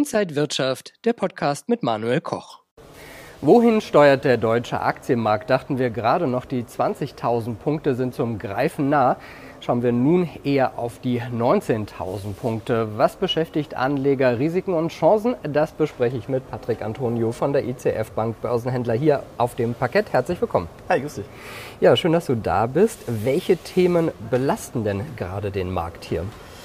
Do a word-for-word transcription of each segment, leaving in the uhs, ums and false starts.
Inside Wirtschaft, der Podcast mit Manuel Koch. Wohin steuert der deutsche Aktienmarkt? Dachten wir gerade noch, die zwanzigtausend Punkte sind zum Greifen nah. Schauen wir nun eher auf die neunzehntausend Punkte. Was beschäftigt Anleger, Risiken und Chancen? Das bespreche ich mit Patrick Antonio von der I C F Bank, Börsenhändler hier auf dem Parkett. Herzlich willkommen. Hi, grüß dich. Ja, schön, dass du da bist. Welche Themen belasten denn gerade den Markt hier?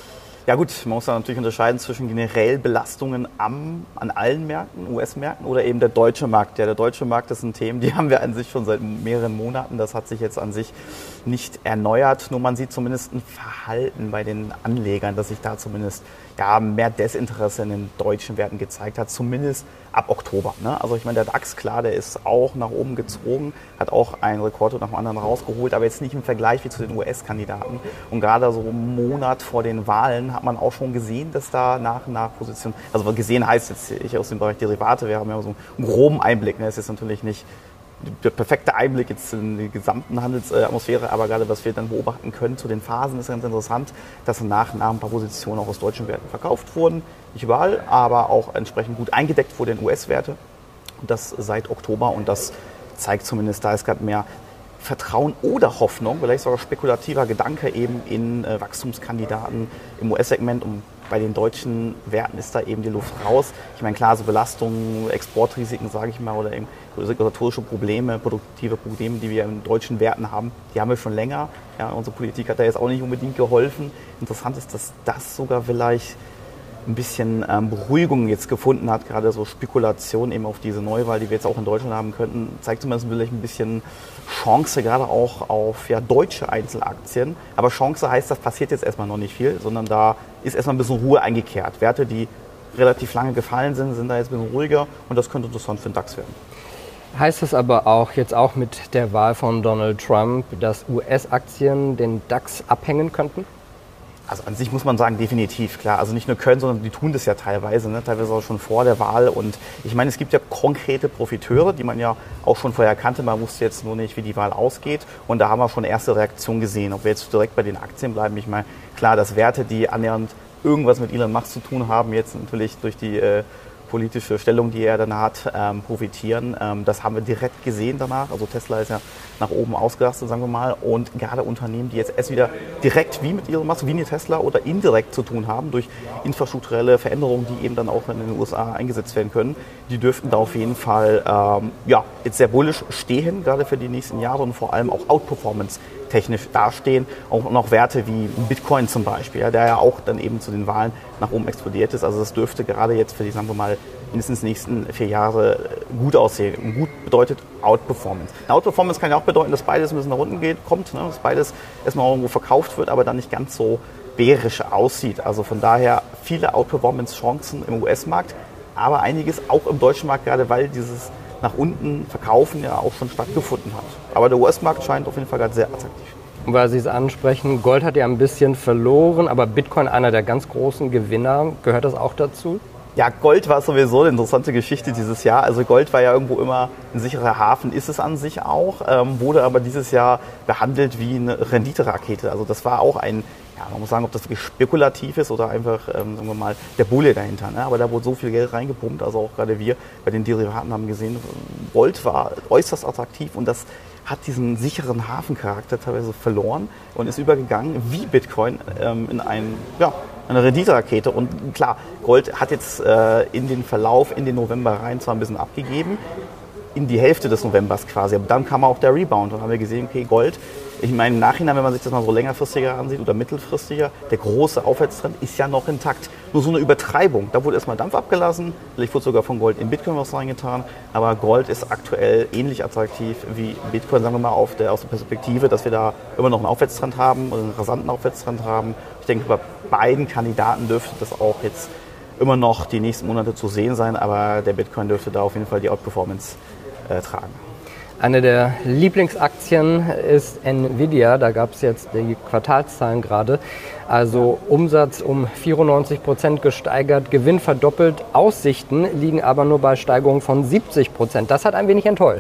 Ja gut, man muss da natürlich unterscheiden zwischen generell Belastungen am, an allen Märkten, U S-Märkten oder eben der deutsche Markt. Ja, der deutsche Markt, das sind Themen, die haben wir an sich schon seit mehreren Monaten. Das hat sich jetzt an sich nicht erneuert. Nur man sieht zumindest ein Verhalten bei den Anlegern, dass sich da zumindest ja, mehr Desinteresse in den deutschen Werten gezeigt hat, zumindest ab Oktober. Ne? Also ich meine, der DAX, klar, der ist auch nach oben gezogen, hat auch einen Rekord nach dem anderen rausgeholt, aber jetzt nicht im Vergleich wie zu den U S-Kandidaten. Und gerade so einen Monat vor den Wahlen hat man auch schon gesehen, dass da nach und nach Positionen, also gesehen heißt jetzt ich aus dem Bereich Derivate, wir haben ja so einen groben Einblick, ne? Es ist natürlich nicht der perfekte Einblick jetzt in die gesamten Handelsatmosphäre, aber gerade was wir dann beobachten können zu den Phasen ist ganz interessant, dass nach und nach ein paar Positionen auch aus deutschen Werten verkauft wurden, nicht überall, aber auch entsprechend gut eingedeckt wurden in U S-Werte und das seit Oktober und das zeigt zumindest, da ist gerade mehr Vertrauen oder Hoffnung, vielleicht sogar spekulativer Gedanke eben in äh, Wachstumskandidaten im U S-Segment und bei den deutschen Werten ist da eben die Luft raus. Ich meine, klar, so Belastungen, Exportrisiken, sage ich mal, oder eben regulatorische Probleme, produktive Probleme, die wir in deutschen Werten haben, die haben wir schon länger. Ja, unsere Politik hat da jetzt auch nicht unbedingt geholfen. Interessant ist, dass das sogar vielleicht ein bisschen ähm, Beruhigung jetzt gefunden hat, gerade so Spekulation eben auf diese Neuwahl, die wir jetzt auch in Deutschland haben könnten, zeigt zumindest vielleicht ein bisschen Chance, gerade auch auf ja, deutsche Einzelaktien. Aber Chance heißt, das passiert jetzt erstmal noch nicht viel, sondern da ist erstmal ein bisschen Ruhe eingekehrt. Werte, die relativ lange gefallen sind, sind da jetzt ein bisschen ruhiger und das könnte interessant für den DAX werden. Heißt es aber auch jetzt auch mit der Wahl von Donald Trump, dass U S-Aktien den DAX abhängen könnten? Also an sich muss man sagen, definitiv, klar. Also nicht nur können, sondern die tun das ja teilweise, ne? Teilweise auch schon vor der Wahl. Und ich meine, es gibt ja konkrete Profiteure, die man ja auch schon vorher kannte. Man wusste jetzt nur nicht, wie die Wahl ausgeht. Und da haben wir schon erste Reaktionen gesehen. Ob wir jetzt direkt bei den Aktien bleiben, ich meine, klar, dass Werte, die annähernd irgendwas mit Elon Musk zu tun haben, jetzt natürlich durch die äh, politische Stellung, die er dann hat, ähm, profitieren. Ähm, das haben wir direkt gesehen danach. Also Tesla ist ja nach oben ausgerastet, sagen wir mal. Und gerade Unternehmen, die jetzt erst wieder direkt wie mit Elon Musk, wie eine Tesla oder indirekt zu tun haben, durch infrastrukturelle Veränderungen, die eben dann auch in den U S A eingesetzt werden können, die dürften da auf jeden Fall ähm, ja, jetzt sehr bullisch stehen, gerade für die nächsten Jahre und vor allem auch Outperformance technisch dastehen. Auch noch Werte wie Bitcoin zum Beispiel, ja, der ja auch dann eben zu den Wahlen nach oben explodiert ist. Also das dürfte gerade jetzt für die, sagen wir mal, mindestens die nächsten vier Jahre gut aussehen. Und gut bedeutet Outperformance. Eine Outperformance kann ja auch bedeuten, dass beides ein bisschen nach unten geht, kommt, ne, dass beides erstmal irgendwo verkauft wird, aber dann nicht ganz so bärisch aussieht. Also von daher viele Outperformance-Chancen im U S-Markt, aber einiges auch im deutschen Markt, gerade weil dieses nach unten Verkaufen ja auch schon stattgefunden hat. Aber der U S-Markt scheint auf jeden Fall gerade sehr attraktiv. Weil Sie es ansprechen, Gold hat ja ein bisschen verloren, aber Bitcoin einer der ganz großen Gewinner. Gehört das auch dazu? Ja, Gold war sowieso eine interessante Geschichte dieses Jahr. Also Gold war ja irgendwo immer ein sicherer Hafen, ist es an sich auch, ähm, wurde aber dieses Jahr behandelt wie eine Renditerakete. Also das war auch ein, ja, man muss sagen, ob das wirklich spekulativ ist oder einfach, ähm, sagen wir mal, der Bulle dahinter. Ne? Aber da wurde so viel Geld reingepumpt, also auch gerade wir bei den Derivaten haben gesehen, Gold war äußerst attraktiv und das hat diesen sicheren Hafencharakter teilweise verloren und ist übergegangen wie Bitcoin ähm, in ein, ja, eine Renditerakete. Und klar, Gold hat jetzt äh, in den Verlauf, in den November rein zwar ein bisschen abgegeben, in die Hälfte des Novembers quasi. Aber dann kam auch der Rebound und haben wir gesehen, okay, Gold, ich meine im Nachhinein, wenn man sich das mal so längerfristiger ansieht oder mittelfristiger, der große Aufwärtstrend ist ja noch intakt. Nur so eine Übertreibung, da wurde erstmal Dampf abgelassen, vielleicht wurde sogar von Gold in Bitcoin was reingetan, aber Gold ist aktuell ähnlich attraktiv wie Bitcoin, sagen wir mal, auf der, aus der Perspektive, dass wir da immer noch einen Aufwärtstrend haben, einen rasanten Aufwärtstrend haben. Ich denke, bei beiden Kandidaten dürfte das auch jetzt immer noch die nächsten Monate zu sehen sein, aber der Bitcoin dürfte da auf jeden Fall die Outperformance äh, tragen. Eine der Lieblingsaktien ist Nvidia. Da gab es jetzt die Quartalszahlen gerade. Also Umsatz um vierundneunzig Prozent gesteigert, Gewinn verdoppelt. Aussichten liegen aber nur bei Steigerung von siebzig Prozent. Das hat ein wenig enttäuscht.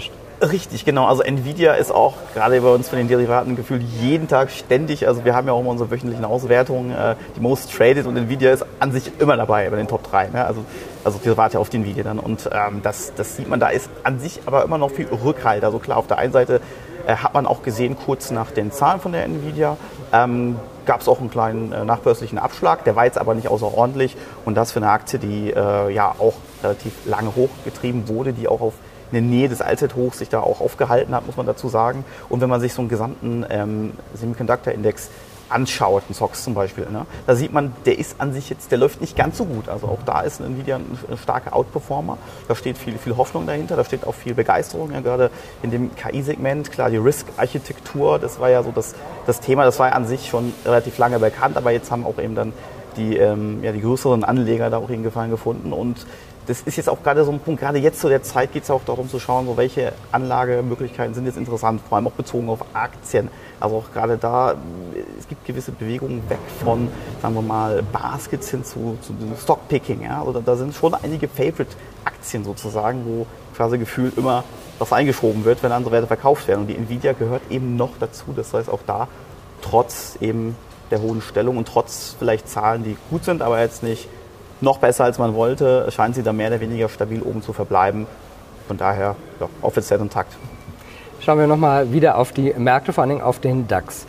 Richtig, genau. Also Nvidia ist auch gerade bei uns von den Derivaten gefühlt jeden Tag ständig. Also wir haben ja auch immer unsere wöchentlichen Auswertungen, äh, die Most Traded, und Nvidia ist an sich immer dabei bei den Top drei. Ne? Also, also Derivate auf die Nvidia dann. Und ähm, das, das sieht man, da ist an sich aber immer noch viel Rückhalt. Also klar, auf der einen Seite äh, hat man auch gesehen, kurz nach den Zahlen von der Nvidia, ähm, gab es auch einen kleinen äh, nachbörslichen Abschlag. Der war jetzt aber nicht außerordentlich. Und das für eine Aktie, die äh, ja auch relativ lange hochgetrieben wurde, die auch auf in der Nähe des Allzeithochs sich da auch aufgehalten hat, muss man dazu sagen. Und wenn man sich so einen gesamten ähm, Semiconductor-Index anschaut, einen S O X zum Beispiel, ne, da sieht man, der ist an sich jetzt, der läuft nicht ganz so gut. Also auch da ist Nvidia ein, ein starker Outperformer. Da steht viel, viel Hoffnung dahinter, da steht auch viel Begeisterung, ja, gerade in dem K I-Segment. Klar, die Risk-Architektur, das war ja so das, das Thema, das war ja an sich schon relativ lange bekannt, aber jetzt haben auch eben dann die, ähm, ja, die größeren Anleger da auch ihren Gefallen gefunden. Und das ist jetzt auch gerade so ein Punkt, gerade jetzt zu der Zeit geht es auch darum zu schauen, so welche Anlagemöglichkeiten sind jetzt interessant, vor allem auch bezogen auf Aktien. Also auch gerade da, es gibt gewisse Bewegungen weg von, sagen wir mal, Baskets hin zu, zu Stockpicking. Ja? Also da, da sind schon einige Favorite-Aktien sozusagen, wo quasi gefühlt immer was eingeschoben wird, wenn andere Werte verkauft werden. Und die Nvidia gehört eben noch dazu. Das heißt auch da, trotz eben der hohen Stellung und trotz vielleicht Zahlen, die gut sind, aber jetzt nicht noch besser als man wollte, scheint sie da mehr oder weniger stabil oben zu verbleiben. Von daher, ja, offiziell intakt. Schauen wir nochmal wieder auf die Märkte, vor allen Dingen auf den DAX.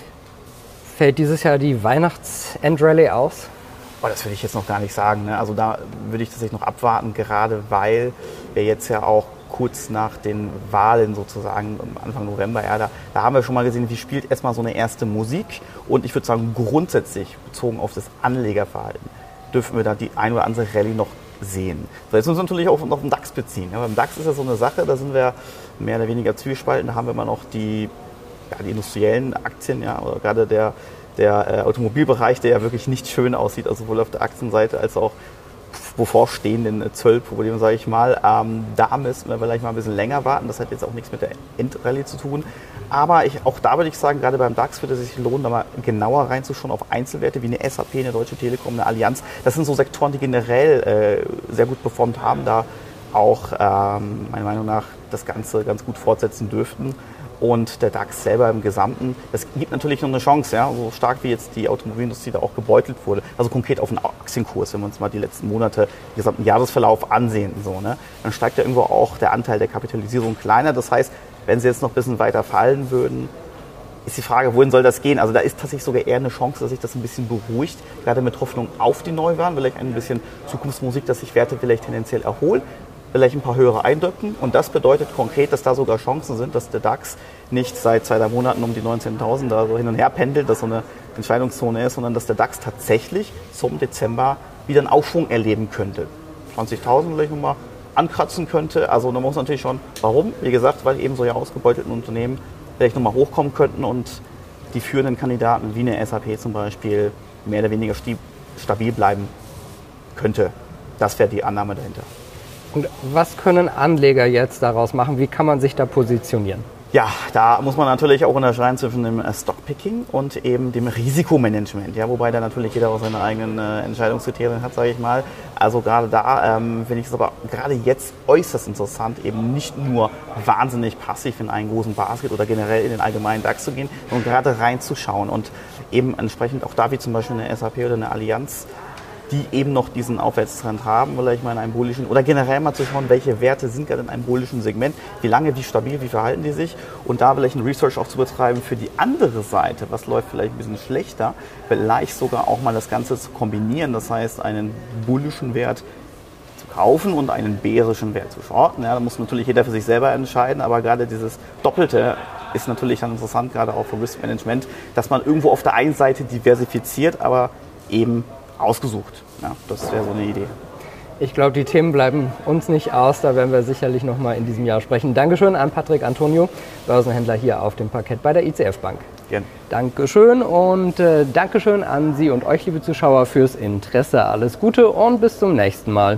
Fällt dieses Jahr die Weihnachts-Endrallye aus? Oh, das würde ich jetzt noch gar nicht sagen. Ne? Also da würde ich tatsächlich noch abwarten, gerade weil wir jetzt ja auch kurz nach den Wahlen sozusagen, Anfang November, ja, da, da haben wir schon mal gesehen, wie spielt erstmal so eine erste Musik. Und ich würde sagen, grundsätzlich bezogen auf das Anlegerverhalten dürfen wir da die ein oder andere Rallye noch sehen. So, jetzt müssen wir natürlich auch auf den DAX beziehen. Ja, beim DAX ist ja so eine Sache, da sind wir mehr oder weniger zwiespalten. Da haben wir immer noch die, ja, die industriellen Aktien, ja, oder gerade der, der äh, Automobilbereich, der ja wirklich nicht schön aussieht, also sowohl auf der Aktienseite als auch bevorstehenden Zöllproblemen, sage ich mal. Ähm, da müssen wir vielleicht mal ein bisschen länger warten. Das hat jetzt auch nichts mit der Endrallye zu tun. Aber ich, auch da würde ich sagen, gerade beim DAX würde es sich lohnen, da mal genauer reinzuschauen auf Einzelwerte wie eine S A P, eine Deutsche Telekom, eine Allianz. Das sind so Sektoren, die generell äh, sehr gut performt haben, da auch ähm, meiner Meinung nach das Ganze ganz gut fortsetzen dürften. Und der DAX selber im Gesamten, das gibt natürlich noch eine Chance, ja, so stark wie jetzt die Automobilindustrie da auch gebeutelt wurde. Also konkret auf den Aktienkurs, wenn wir uns mal die letzten Monate, den gesamten Jahresverlauf ansehen, so, ne, dann steigt ja irgendwo auch der Anteil der Kapitalisierung kleiner. Das heißt, wenn sie jetzt noch ein bisschen weiter fallen würden, ist die Frage, wohin soll das gehen? Also da ist tatsächlich sogar eher eine Chance, dass sich das ein bisschen beruhigt, gerade mit Hoffnung auf die Neuwahlen, vielleicht ein bisschen Zukunftsmusik, dass sich Werte vielleicht tendenziell erholen, vielleicht ein paar höhere eindrücken. Und das bedeutet konkret, dass da sogar Chancen sind, dass der DAX nicht seit zwei, drei Monaten um die neunzehntausend da so hin und her pendelt, dass so eine Entscheidungszone ist, sondern dass der DAX tatsächlich zum Dezember wieder einen Aufschwung erleben könnte. zwanzigtausend vielleicht nochmal ankratzen könnte. Also da muss man natürlich schon, warum? Wie gesagt, weil eben solche ausgebeuteten Unternehmen vielleicht nochmal hochkommen könnten und die führenden Kandidaten wie eine S A P zum Beispiel mehr oder weniger stabil bleiben könnte. Das wäre die Annahme dahinter. Und was können Anleger jetzt daraus machen? Wie kann man sich da positionieren? Ja, da muss man natürlich auch unterscheiden zwischen dem Stockpicking und eben dem Risikomanagement, ja, wobei da natürlich jeder auch seine eigenen äh, Entscheidungskriterien hat, sage ich mal. Also gerade da ähm, finde ich es aber gerade jetzt äußerst interessant, eben nicht nur wahnsinnig passiv in einen großen Basket oder generell in den allgemeinen DAX zu gehen, sondern gerade reinzuschauen und eben entsprechend auch da wie zum Beispiel eine S A P oder eine Allianz, die eben noch diesen Aufwärtstrend haben, vielleicht mal in einem bullischen, oder generell mal zu schauen, welche Werte sind gerade in einem bullischen Segment, wie lange, wie stabil, wie verhalten die sich und da vielleicht ein Research auch zu betreiben für die andere Seite, was läuft vielleicht ein bisschen schlechter, vielleicht sogar auch mal das Ganze zu kombinieren, das heißt einen bullischen Wert zu kaufen und einen bärischen Wert zu shorten. Ja, da muss natürlich jeder für sich selber entscheiden, aber gerade dieses Doppelte ist natürlich dann interessant, gerade auch für Risk Management, dass man irgendwo auf der einen Seite diversifiziert, aber eben ausgesucht. Ja, das wäre so eine Idee. Ich glaube, die Themen bleiben uns nicht aus. Da werden wir sicherlich noch mal in diesem Jahr sprechen. Dankeschön an Patrick Antonio, Börsenhändler hier auf dem Parkett bei der I C F Bank. Gerne. Dankeschön und äh, Dankeschön an Sie und euch, liebe Zuschauer, fürs Interesse. Alles Gute und bis zum nächsten Mal.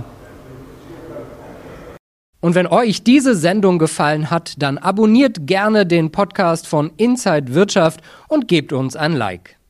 Und wenn euch diese Sendung gefallen hat, dann abonniert gerne den Podcast von Inside Wirtschaft und gebt uns ein Like.